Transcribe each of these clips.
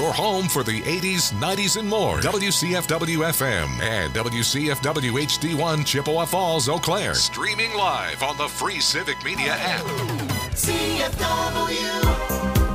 your home for the 80s, 90s, and more. WCFW-FM and WCFW HD1 Chippewa Falls, Eau Claire. Streaming live on the free Civic Media app. CFW.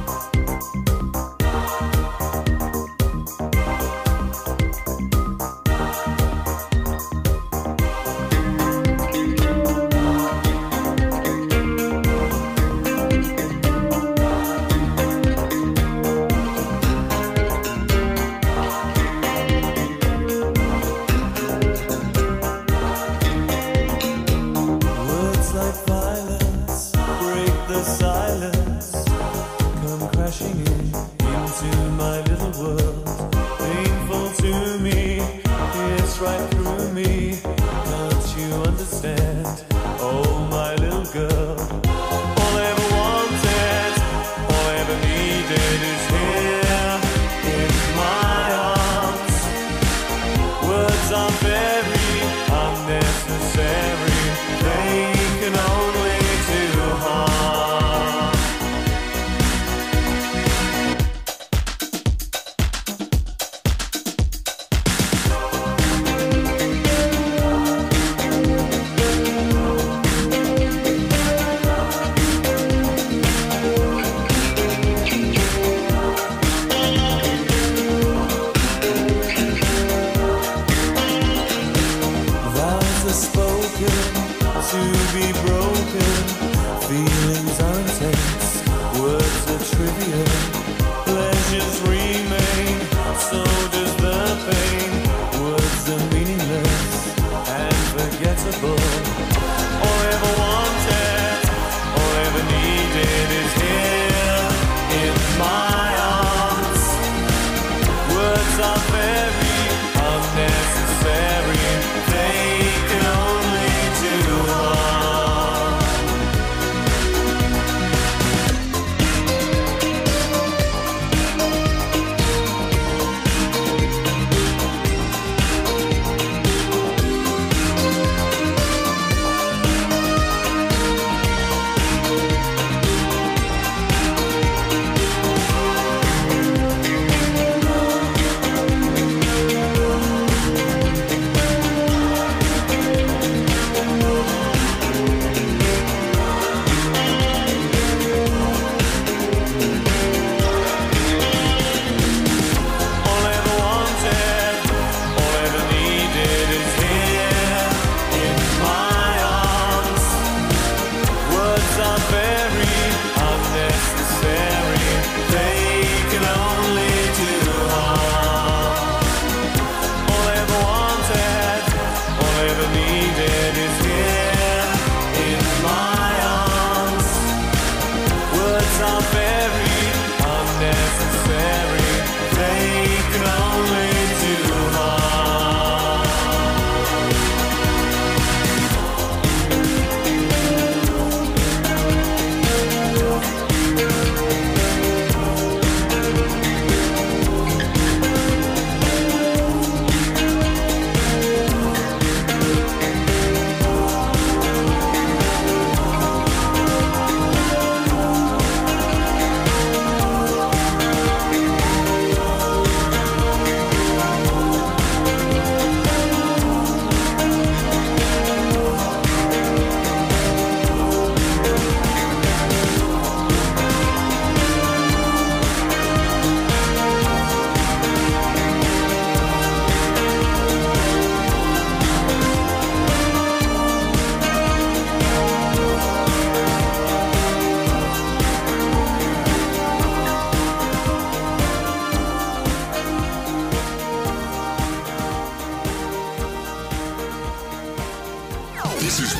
This is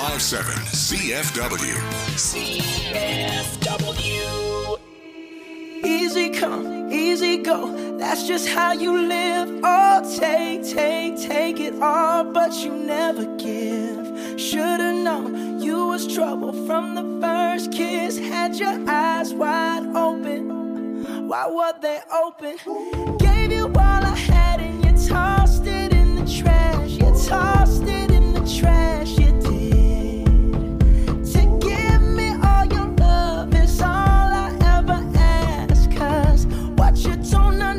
105.7 CFW. CFW. Easy come, easy go. That's just how you live. Oh, take it all, but you never give. Should've known you was trouble from the first kiss. Had your eyes wide open. Why were they open? Gave you all I had and you tossed it in the trash. You tossed it in the trash. You did. To give me all your love is all I ever ask. 'Cause what you don't understand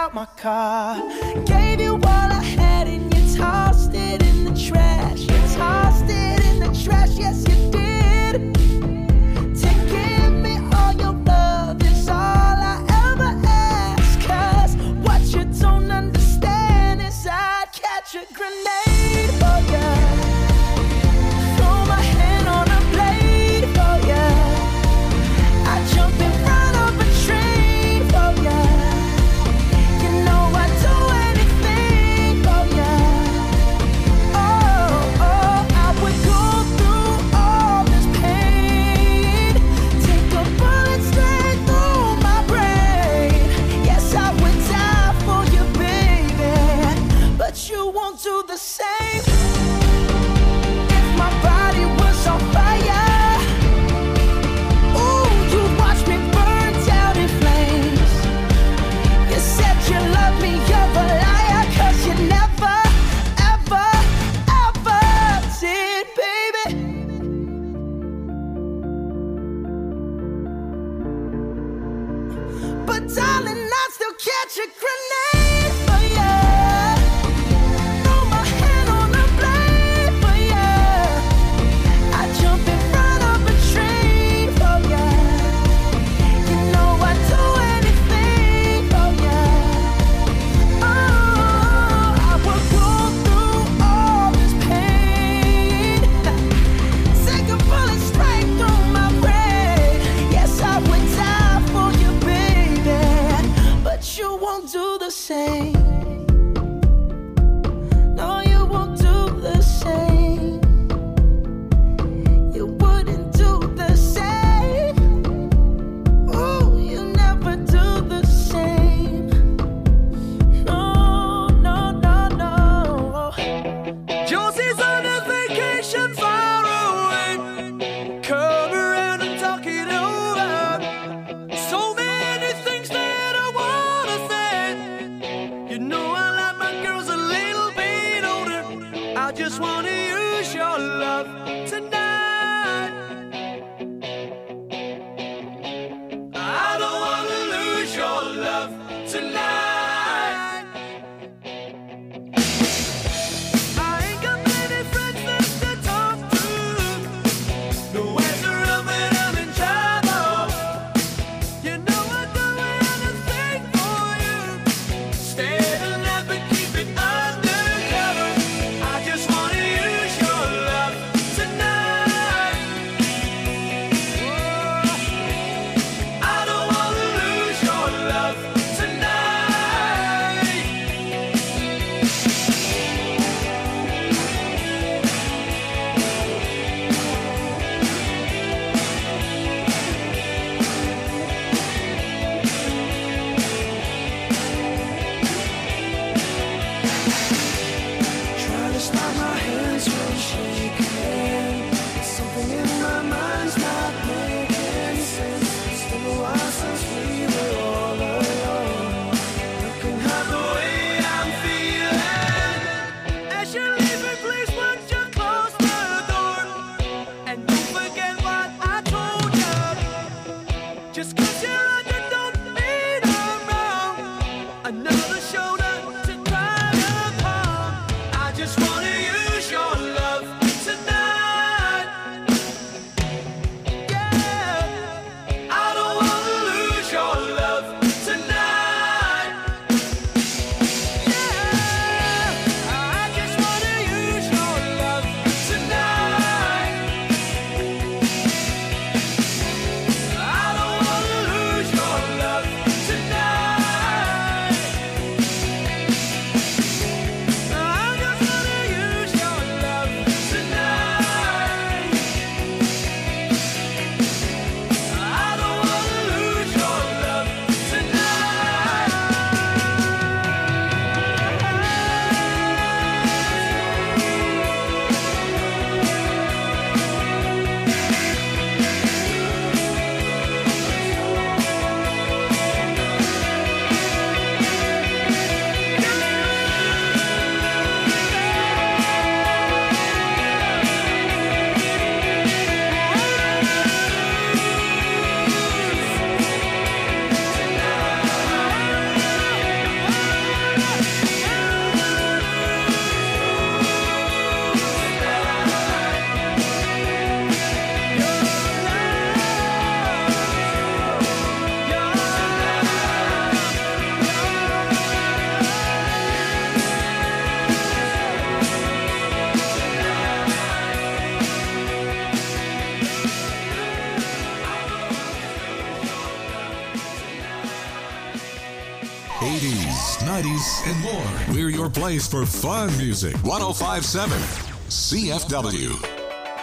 out my car. Gave you all I had and you tossed it in the trash. You tossed it in the trash, yes you did. To give me all your love is all I ever ask. 'Cause what you don't understand is I'd catch a grenade for ya. Throw my hand on a blade for ya. I'd jump in front of a train for ya. You know I'd do anything for ya. Oh, I would go through all this pain. Take a bullet straight through my brain. Yes, I would die for you, baby. But you won't do the same. If my body was on fire, ooh, you watch me burn down in flames. You said you love me, you're a liar, 'cause you never, ever, ever did, baby. But darling, I'd still catch a grenade for ya. Throw my hand on a blade for ya. I'd jump in front of a train for ya. You know I'd do anything for ya. Oh, I would go through all this pain. Take a bullet straight through my brain. Yes, I would die for you, baby. But you won't do the same. No, you won't do the same. You wouldn't do the same. Ooh, you never do the same. No, no, no, no. Josie's on a vacation far away. Come around and talk it over. So many things that I wanna say. You know I like my girls a little bit older. I just wanna use your love tonight. I don't wanna lose your love tonight. I ain't got many friends left to talk to. Nowhere's around when I'm in trouble. You know I'd do anything for you. Stay alive but keep it undercover. I just wanna use your love tonight. I don't wanna lose your love tonight. Trying to stop my hands from shaking. Something in my mind's not making sense. It's been a while since we were all alone. You can have the way I'm feeling. As you're leaving, please won't you close the door? And don't forget what I told you. Just 'cause you're under, don't mean I'm wrong. Another shoulder to cry upon. I just wanna use your love tonight. Yeah, I don't wanna lose your love tonight. Yeah, I just wanna use your love tonight. I don't wanna lose your love tonight. 80s, 90s, and more. We're your place for fun music. 105.7 CFW.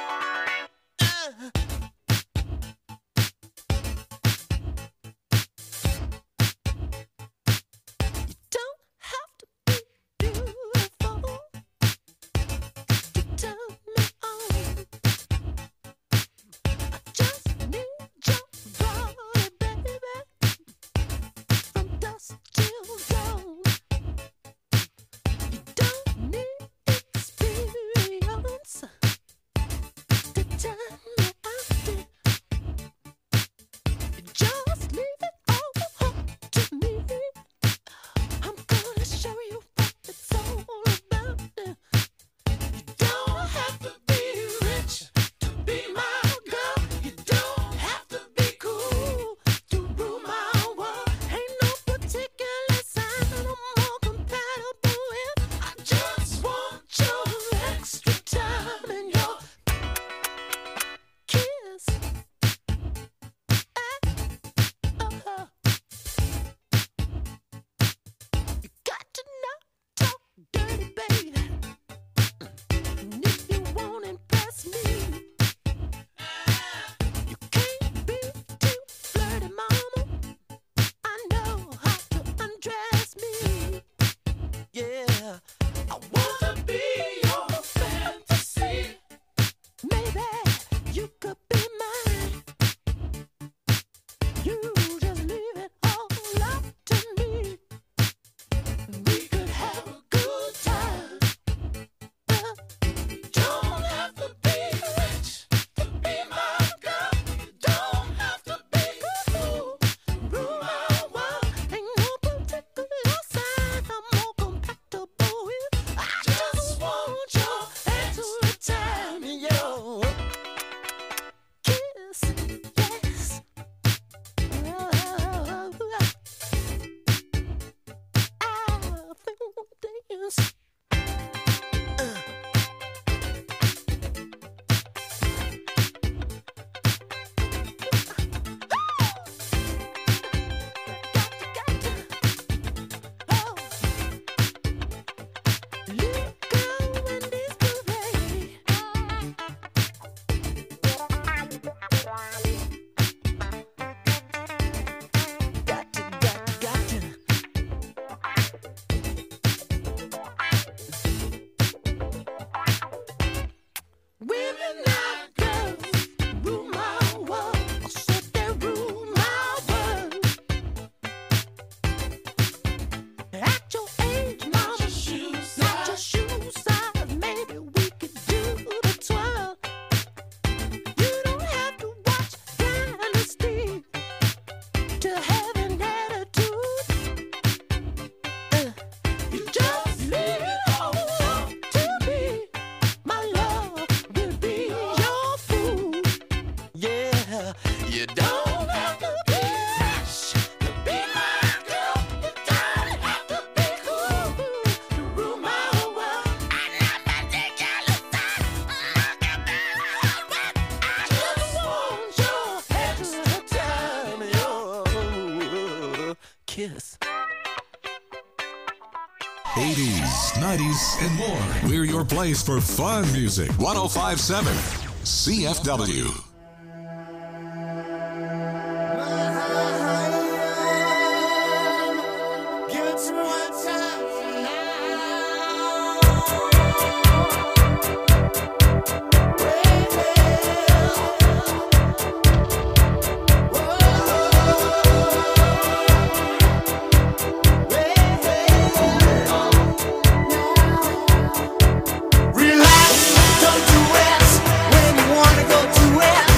Kiss. 80s, 90s, and more. We're your place for fun music. 105.7 CFW. Relax, don't do it when you wanna go to it.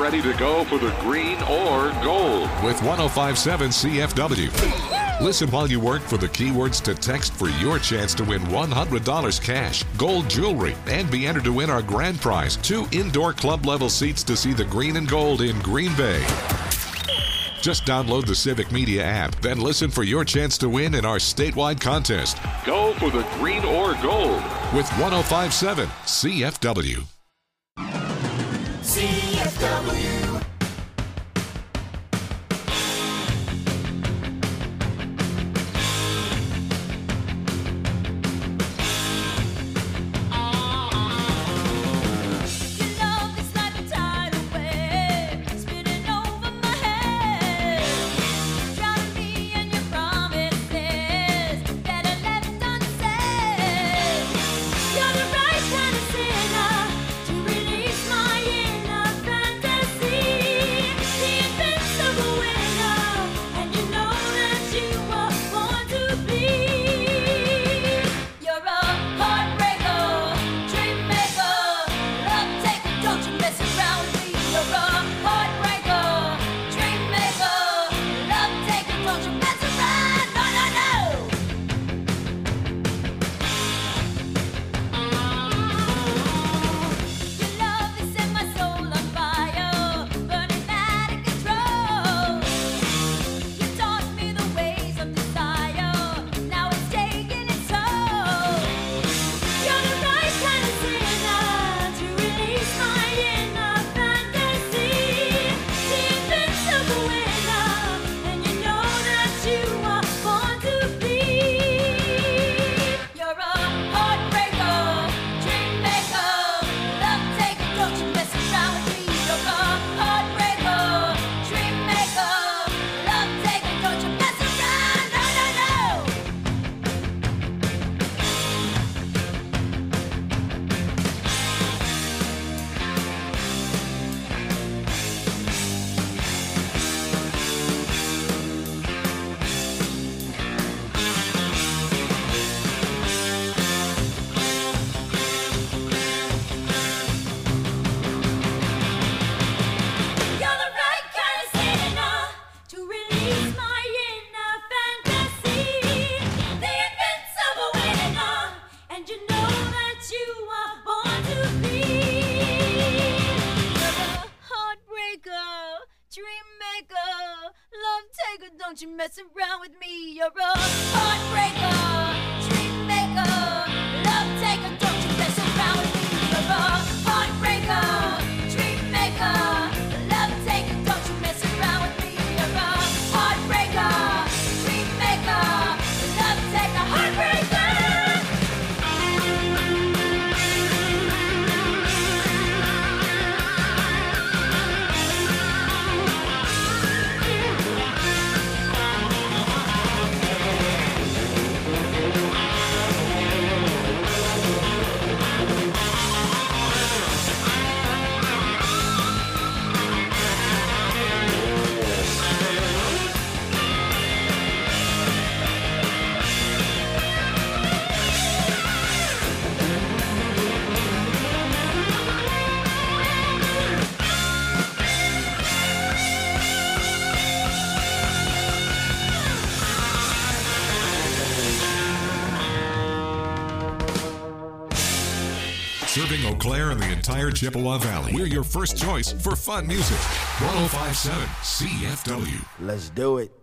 ready to go for the green or gold with 105.7 CFW. Listen while you work for the keywords to text for your chance to win $100 cash, gold jewelry, and be entered to win our grand prize, 2 indoor club-level seats to see the green and gold in Green Bay. Just download the Civic Media app, then listen for your chance to win in our statewide contest. Go for the green or gold with 105.7 CFW. CFW. Don't you mess around with me, you're a heartbreaker, dream maker, love taker. Don't you mess around with me, you're a heartbreaker, dream maker, love taker. Don't you mess around with me, you're a heartbreaker, dream maker, love taker, heartbreaker. Serving Eau Claire and the entire Chippewa Valley. We're your first choice for fun music. 105.7 CFW. Let's do it.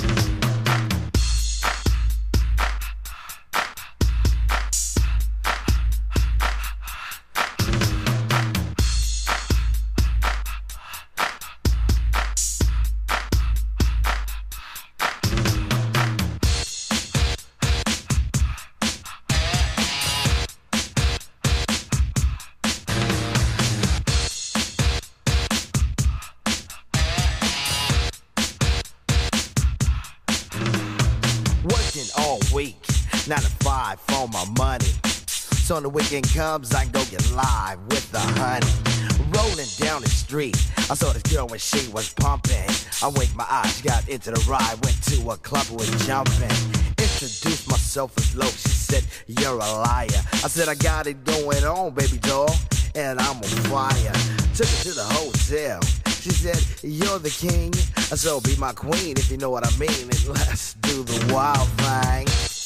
All week, 9 to 5 for my money. So when the weekend comes, I can go get live with the honey. Rolling down the street, I saw this girl when she was pumping. I winked my eyes, got into the ride, went to a club, was jumping. Introduced myself as low, she said, you're a liar. I said, I got it going on, baby doll, and I'm on fire. Took her to the hotel, She said, you're the king, so be my queen if you know what I mean. And let's do the wild thing.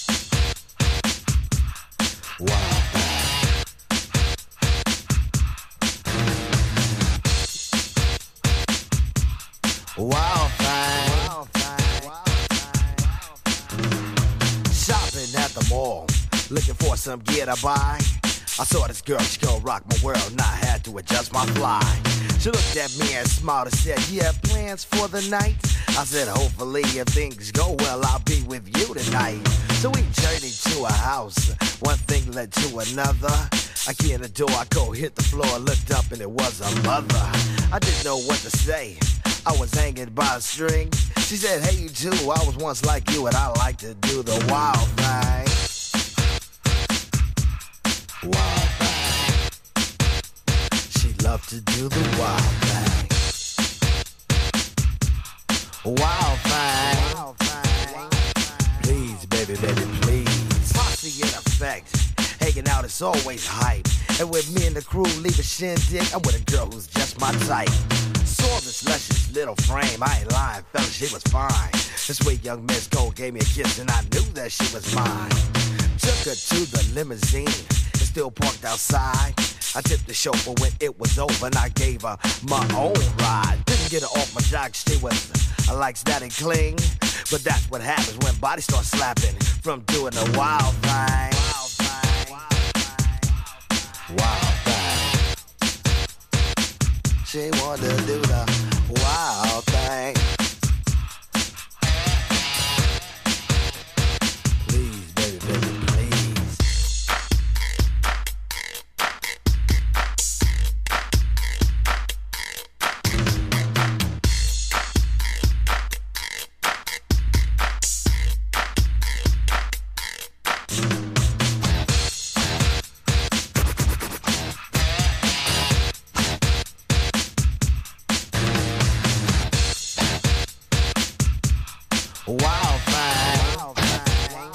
Wild thing. Wild thing. Wild thing. Shopping at the mall, looking for some gear to buy. I saw this girl, she gon' rock my world, and I had to adjust my fly. She looked at me and smiled and said, you have plans for the night? I said, hopefully if things go well, I'll be with you tonight. So we journeyed to a house, one thing led to another. I key in the door, I go hit the floor, looked up and it was a mother. I didn't know what to say, I was hanging by a string. She said, hey you too, I was once like you and I like to do the wild thing. Wild thing. She loved to do the wild thing. Wild thing. Wild thing. Please, baby, baby, please. Posse in effect. Hanging out is always hype. And with me and the crew leave a shindig, I'm with a girl who's just my type. Saw this luscious little frame, I ain't lying, fella, she was fine. This sweet young Miss Gold gave me a kiss and I knew that she was mine. Took her to the limousine, it's still parked outside. I tipped the chauffeur when it was over and I gave her my own ride. Didn't get her off my jock, she was I like static cling. But that's what happens when bodies start slapping from doing the wild thing. Wild thing. Wild thing. She wanted to do the wild thing. Please, baby, baby, please. Wild thing.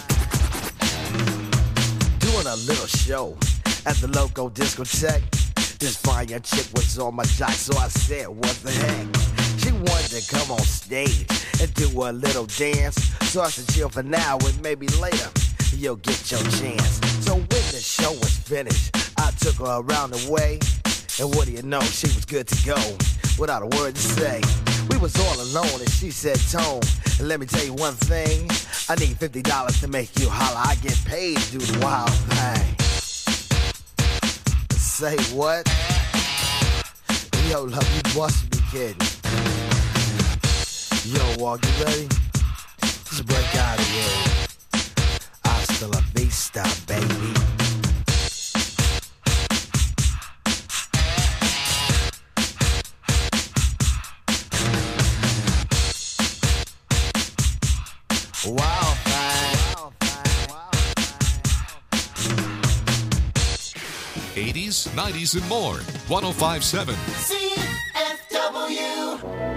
Doing a little show at the local discotheque. This fine young chick was on my jock, so I said, what the heck? She wanted to come on stage and do a little dance. So I said, chill for now and maybe later you'll get your chance. So when the show was finished, I took her around the way. And what do you know, she was good to go without a word to say. We was all alone and she said, Tone, let me tell you one thing. I need $50 to make you holler. I get paid to do the wild thing. Say what? Yo, love, you must be kidding. Yo, Walk, you ready? Just break out of here. Hasta la vista, baby. Wild thing. 80s, 90s, and more. 105.7 CFW.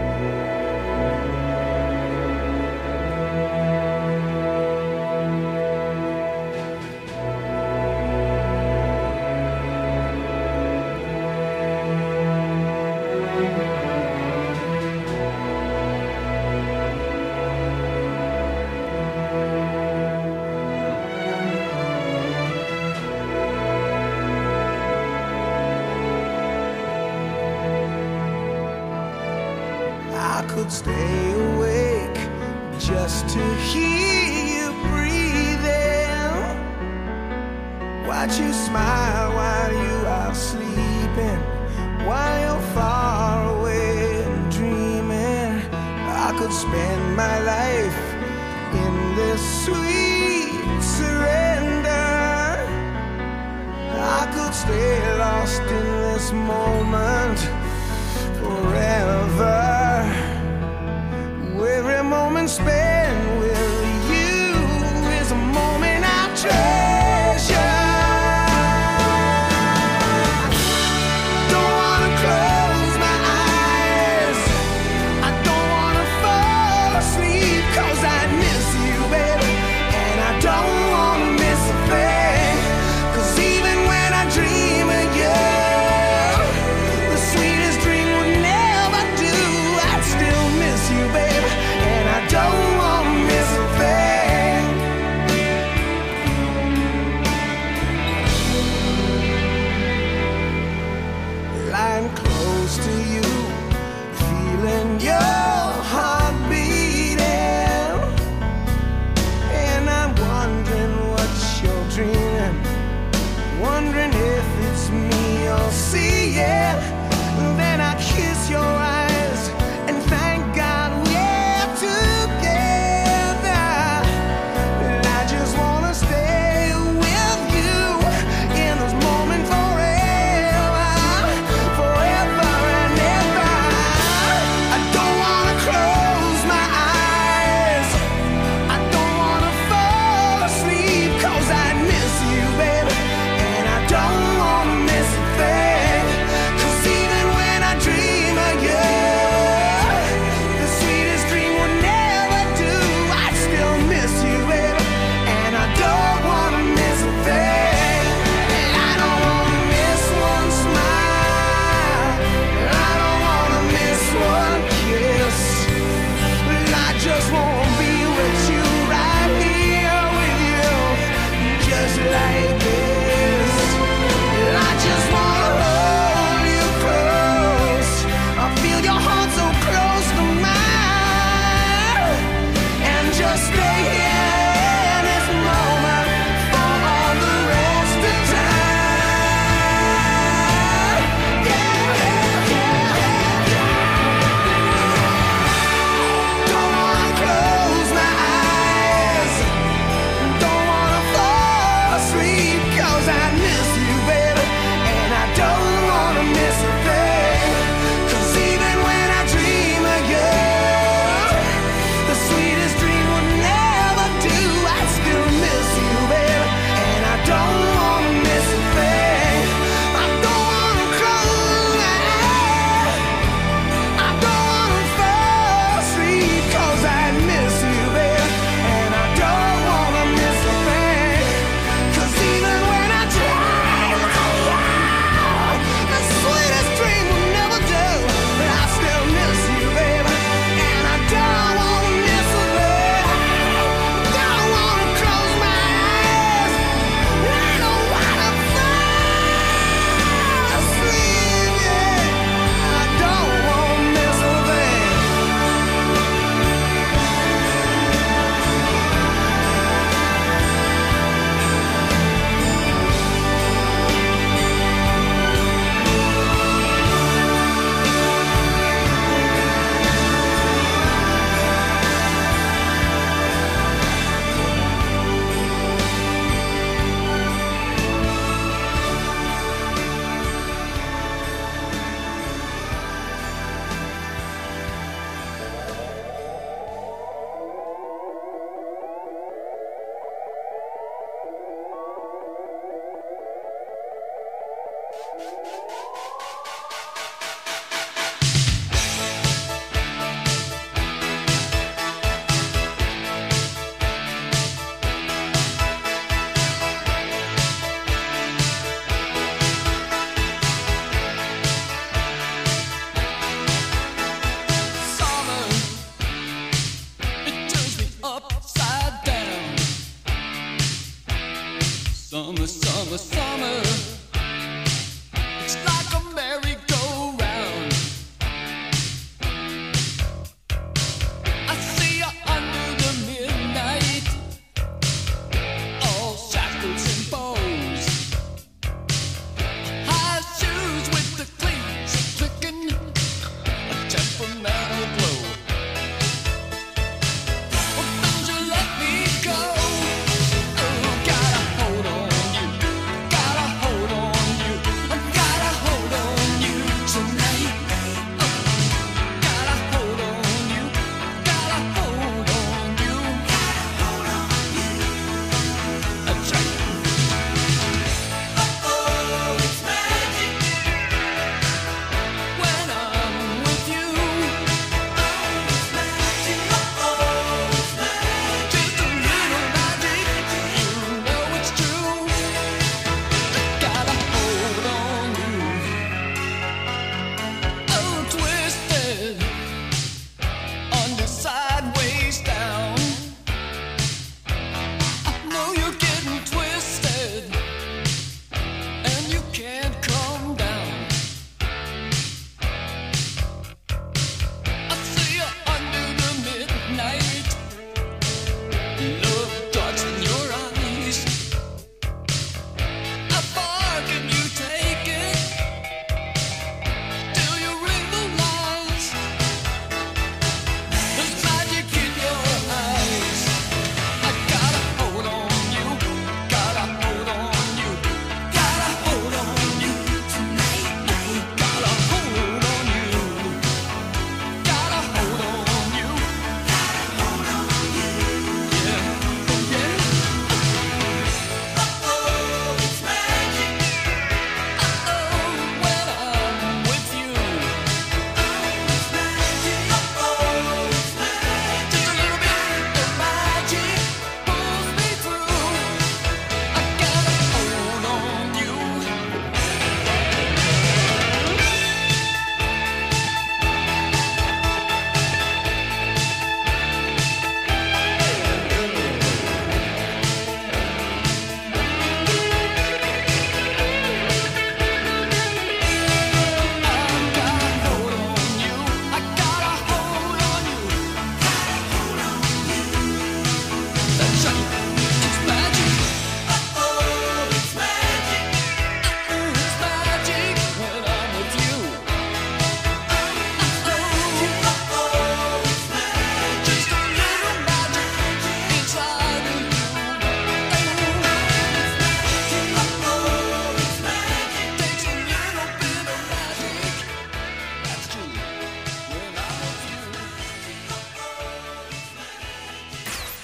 I could stay awake just to hear you breathing. Watch you smile while you are sleeping, while you're far away and dreaming. I could spend my life in this sweet surrender. I could stay lost in this moment forever. Every moment spent with you is a moment I treasure. Don't wanna close my eyes, I don't wanna fall asleep, 'cause I miss you, baby, and I don't wanna miss a thing. 'Cause even when I dream of you, the sweetest dream would never wondering if it's me you'll see, yeah. Then I kiss your eyes and thank God we're together. And I just wanna stay with you in this moment forever, forever and ever. I don't wanna close my eyes, I don't wanna fall asleep, 'cause I miss you, baby, and I don't wanna miss a thing. 'Cause even when I dream of you, the sweetest dream would never do. I still miss you, baby, and I don't wanna miss a thing. And I don't wanna miss one smile, I don't wanna miss one kiss, but I just wanna be with you, right here with you, just like this. And I just wanna hold you close, I feel your heart so close to mine, and just stay here in this moment for all the rest of time. Yeah, yeah, yeah, don't wanna close my eyes, don't wanna fall asleep, 'cause I miss you, baby, and I don't wanna miss a thing. 'Cause even when I dream of you, the sweetest dream would never do. I still miss you, baby, and I don't wanna miss a thing. I don't wanna close my eyes, I don't wanna fall asleep, 'cause I miss you, baby, and I don't wanna miss a thing. 'Cause even when I dream of you, the sweetest dream will never do. But I still miss you, baby, and I don't wanna miss a thing. Don't wanna close my eyes, I don't wanna fall asleep, yeah. I don't wanna miss a thing. Summer, it turns me upside down. Summer, summer, summer, it's like a merry-go-round. I see you under the midnight, all shackles and bows, high shoes with the cleats clicking, a temperamental glow. Well, don't you let me go. Oh, got a hold on you, got a hold on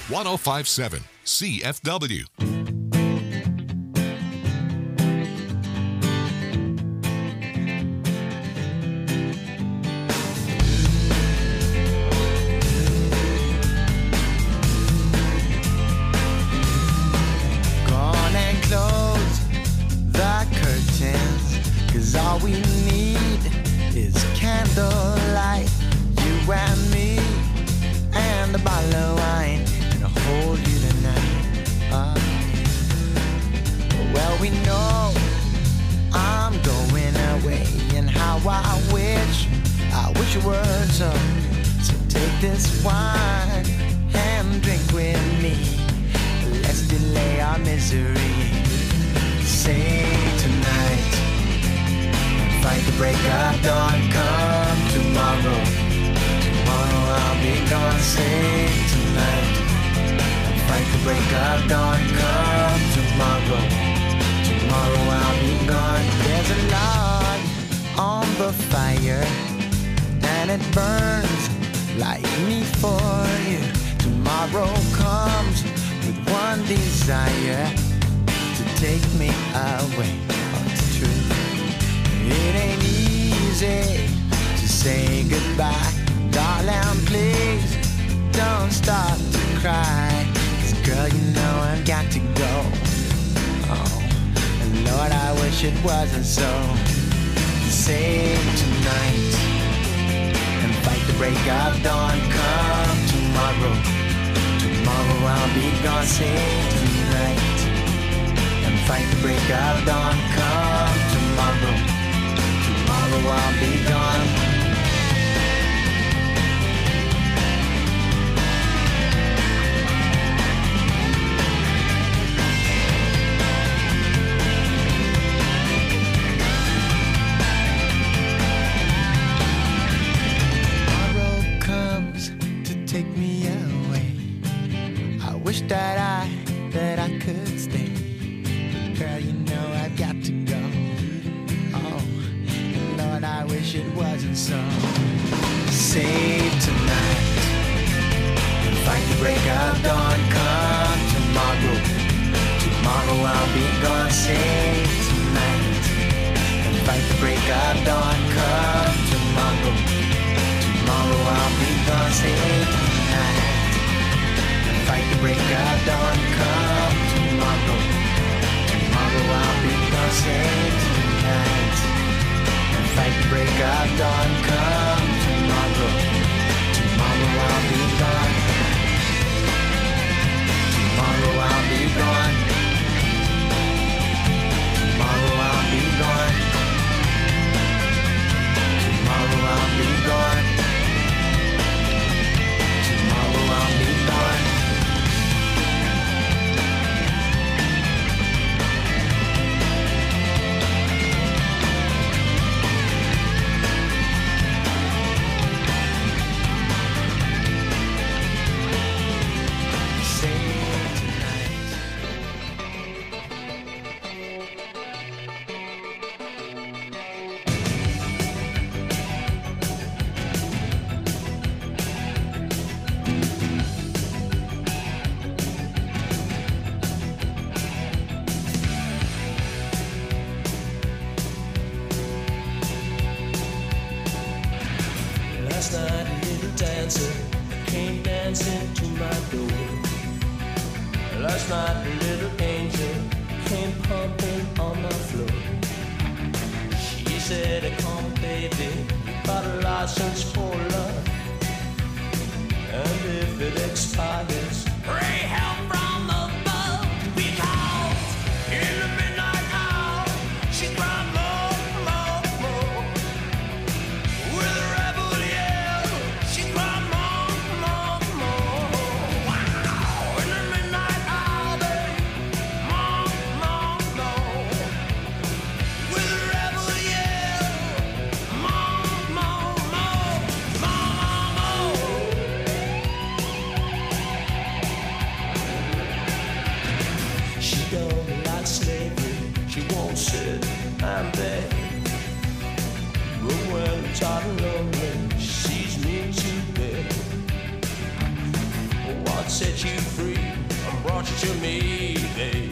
1057 CFW. Gone and close the curtains, 'cause all we need is candlelight. You and me and a bottle of wine, and I'll hold you tonight. Well, we know I'm going away, and how I wish it were so. So take this wine and drink with me. Let's delay our misery. Sing tonight, fight the break of dawn. Come tomorrow, tomorrow I'll be gone. Sing tonight, fight the break of dawn. Come tomorrow, tomorrow I'll be gone. There's a log on the fire, and it burns like me for you. Tomorrow comes with one desire, to take me away. Oh, it's true. It ain't easy to say goodbye. Darling, please don't start to cry. 'Cause girl, you know I've got to go. Oh, and Lord, I wish it wasn't so. Sing tonight and fight the break of dawn. Come tomorrow, tomorrow I'll be gone. Sing tonight and fight the break of dawn. Come tomorrow, tomorrow I'll be gone. Tomorrow comes to take me away. I wish that I could stay. Girl, you know I've got to go. Oh, Lord, I wish it wasn't so. Save tonight and fight the break of dawn. Come tomorrow, tomorrow I'll be gone. Save tonight and fight the break of dawn. Come tomorrow, tomorrow I'll be gone. Save tonight and fight the break of dawn. Come tomorrow, tomorrow I'll be gone. Save tonight and fight the break of dawn. Come tomorrow, tomorrow I'll be gone. Tomorrow I'll be gone. Tomorrow I'll be gone. Tomorrow I'll be gone. Tomorrow I'll be gone. Last night a little dancer came dancing to my door. Last night a little angel came pumping on my floor. She said, come baby, got a license for love, and if it expires, pray help from above. Because in the midnight hour she cried more, more, more. With a rebel yell, she cried more, more, more. Wow. In the midnight hour, babe, more, more, more. With a rebel yell, more, more, more, more, more. She don't like slavery, she won't sit and beg. But when I'm tired and lonely, she sees me to bed. What's set you free and brought you to me, babe.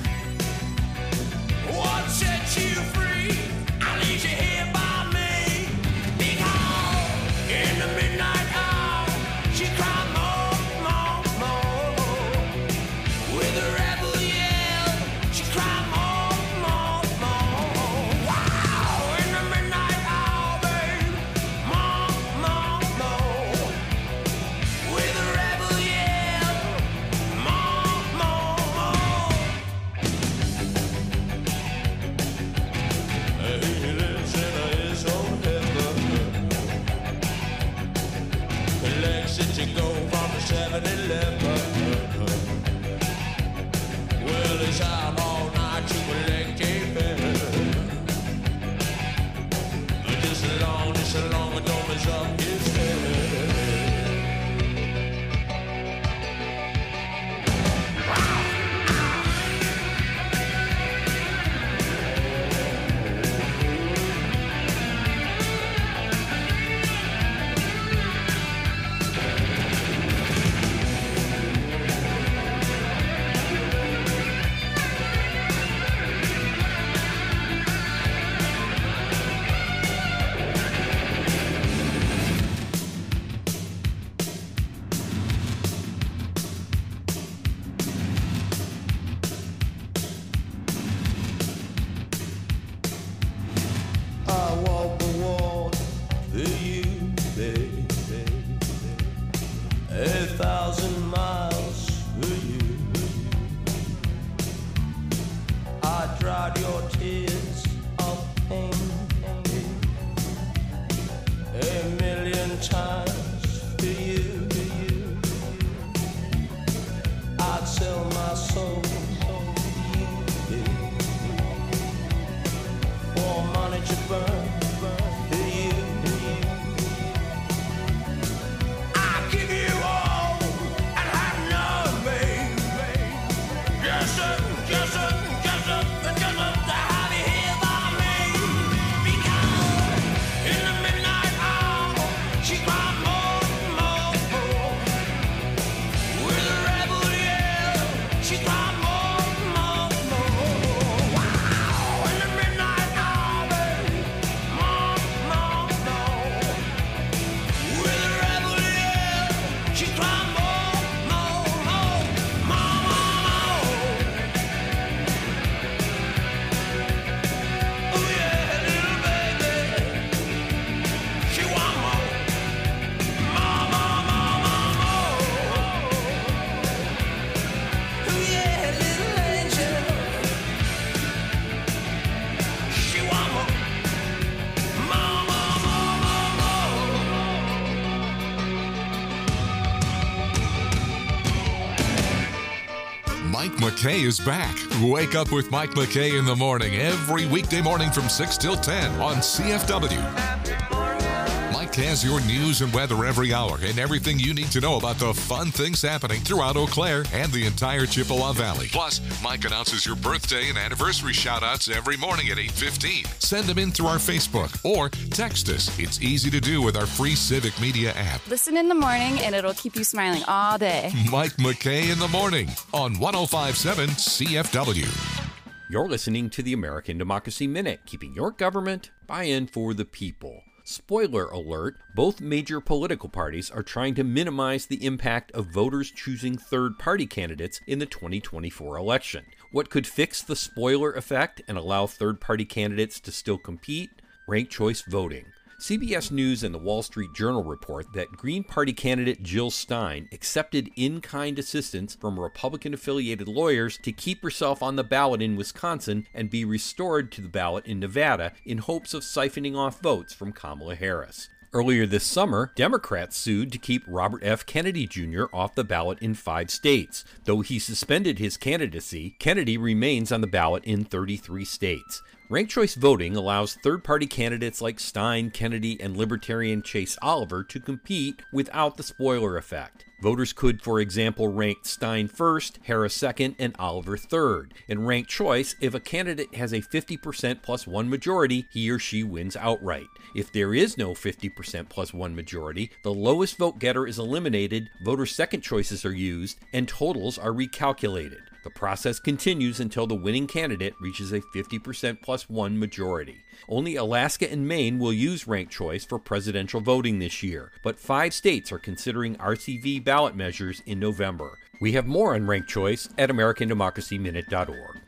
What set you free? I leave you here by me. Because in the midnight hour, she cried more, more, more. With a rebel yell, she cried more, more, more. Wow! In the midnight hour, babe, more, more, more. With a rebel yell, more, more, more. He lives in his own heaven. Collects it to go from the 7-Eleven. Well, he's out all night to collect a pen. Just as long as dome is up his head. I walk the wall for you, baby. 1,000 miles for you. I dried your tears of pain 1,000,000 times for you. I'd sell my soul for you, baby. For money to burn for you. I give you all and have none, babe. Just to have you here by me. Because in the midnight hour, she cried more, more, more. With a rebel yell, she cried more, more, more. Wow! In the midnight hour, babe, more, more, more. With a rebel yell, she cried more, more, more, more, more. Oh yeah, little baby, she want more, more, more, more, more, more. Oh yeah, little angel, she want more, more, more, more, more, more. Mike McKay is back. Wake up with Mike McKay in the morning every weekday morning from 6 till 10 on CFW. Mike has your news and weather every hour and everything you need to know about the fun things happening throughout Eau Claire and the entire Chippewa Valley. Plus, Mike announces your birthday and anniversary shout-outs every morning at 8:15. Send them in through our Facebook or text us. It's easy to do with our free Civic Media app. Listen in the morning and it'll keep you smiling all day. Mike McKay in the morning on 105.7 CFW. You're listening to the American Democracy Minute, keeping your government buy-in for the people. Spoiler alert, both major political parties are trying to minimize the impact of voters choosing third-party candidates in the 2024 election. What could fix the spoiler effect and allow third-party candidates to still compete? Ranked choice voting. CBS News and the Wall Street Journal report that Green Party candidate Jill Stein accepted in-kind assistance from Republican-affiliated lawyers to keep herself on the ballot in Wisconsin and be restored to the ballot in Nevada in hopes of siphoning off votes from Kamala Harris. Earlier this summer, Democrats sued to keep Robert F. Kennedy Jr. off the ballot in 5 states. Though he suspended his candidacy, Kennedy remains on the ballot in 33 states. Ranked choice voting allows third-party candidates like Stein, Kennedy, and Libertarian Chase Oliver to compete without the spoiler effect. Voters could, for example, rank Stein first, Harris second, and Oliver third. In ranked choice, if a candidate has a 50% plus one majority, he or she wins outright. If there is no 50% plus one majority, the lowest vote getter is eliminated, voters' second choices are used, and totals are recalculated. The process continues until the winning candidate reaches a 50% plus one majority. Only Alaska and Maine will use ranked choice for presidential voting this year, but 5 states are considering RCV ballot measures in November. We have more on ranked choice at AmericanDemocracyMinute.org.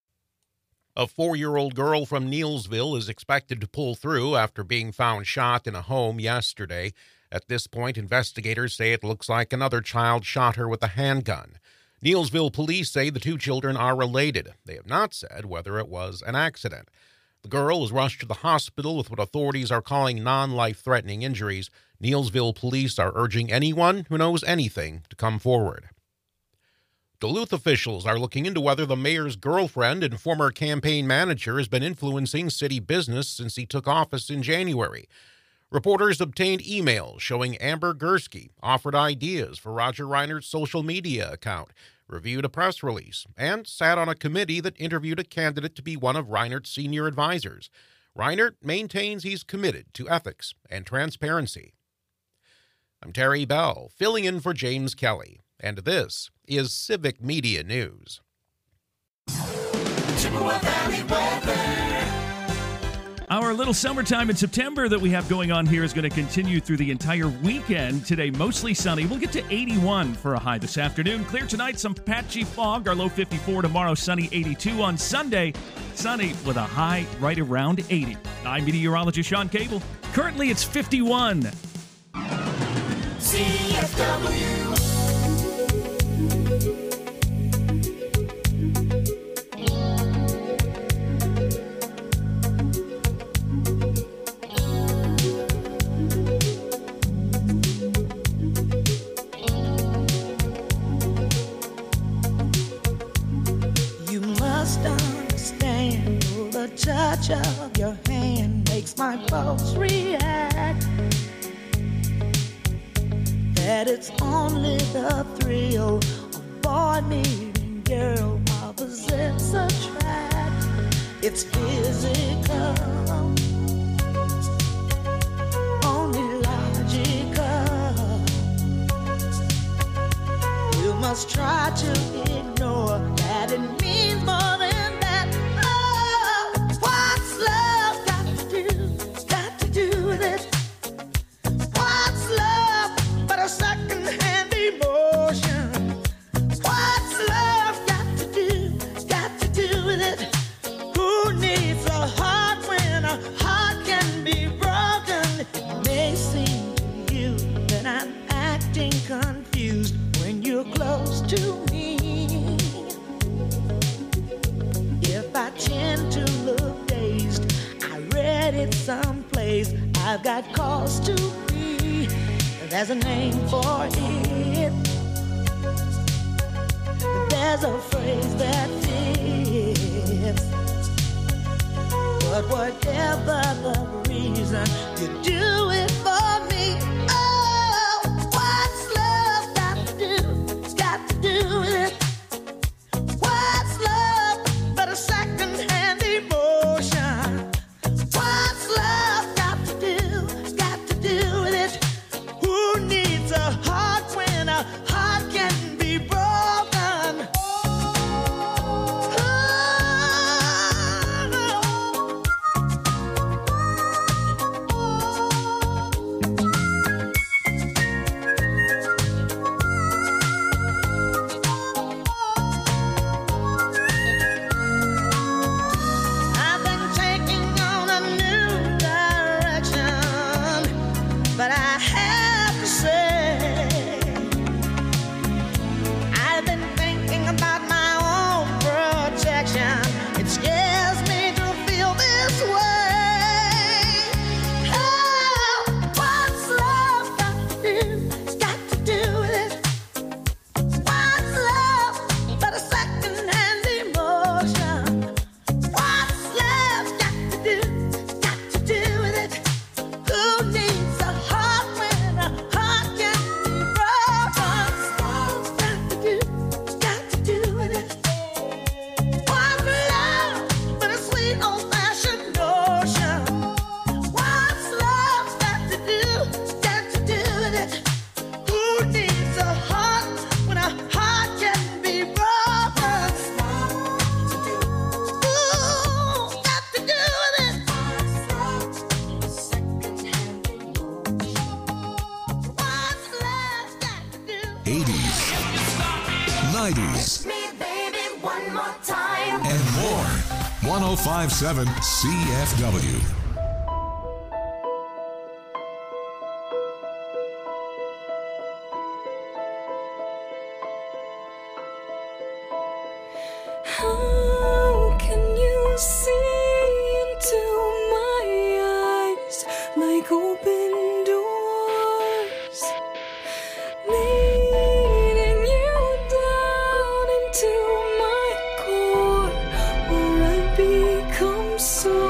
A 4-year-old girl from Neillsville is expected to pull through after being found shot in a home yesterday. At this point, investigators say it looks like another child shot her with a handgun. Neillsville police say the 2 children are related. They have not said whether it was an accident. The girl was rushed to the hospital with what authorities are calling non-life-threatening injuries. Neillsville police are urging anyone who knows anything to come forward. Duluth officials are looking into whether the mayor's girlfriend and former campaign manager has been influencing city business since he took office in January. Reporters obtained emails showing Amber Gursky offered ideas for Roger Reinert's social media account, reviewed a press release, and sat on a committee that interviewed a candidate to be one of Reinert's senior advisors. Reinert maintains he's committed to ethics and transparency. I'm Terry Bell, filling in for James Kelly, and this is Civic Media News. Chippewa Valley weather. Our little summertime in September that we have going on here is going to continue through the entire weekend. Today, mostly sunny. We'll get to 81 for a high this afternoon. Clear tonight, some patchy fog. Our low 54 tomorrow, sunny 82 on Sunday. Sunny with a high right around 80. I'm meteorologist Sean Cable. Currently, it's 51. CFW. Touch of your hand makes my pulse react. That it's only the thrill of boy meeting girl opposites attract. It's physical, only logical. You must try to ignore that it means more than someplace. I've got cause to be. There's a name for it. There's a phrase that fits. But whatever the reason, you do it for me. Oh, what's love got to do? Got to do with it. What's love but a second-hand emotion? What's love got to do with it? Who needs a heart when a heart can be broken? 1057 CFW. How can you see into my eyes like open doors, leading you down into my core, where I become so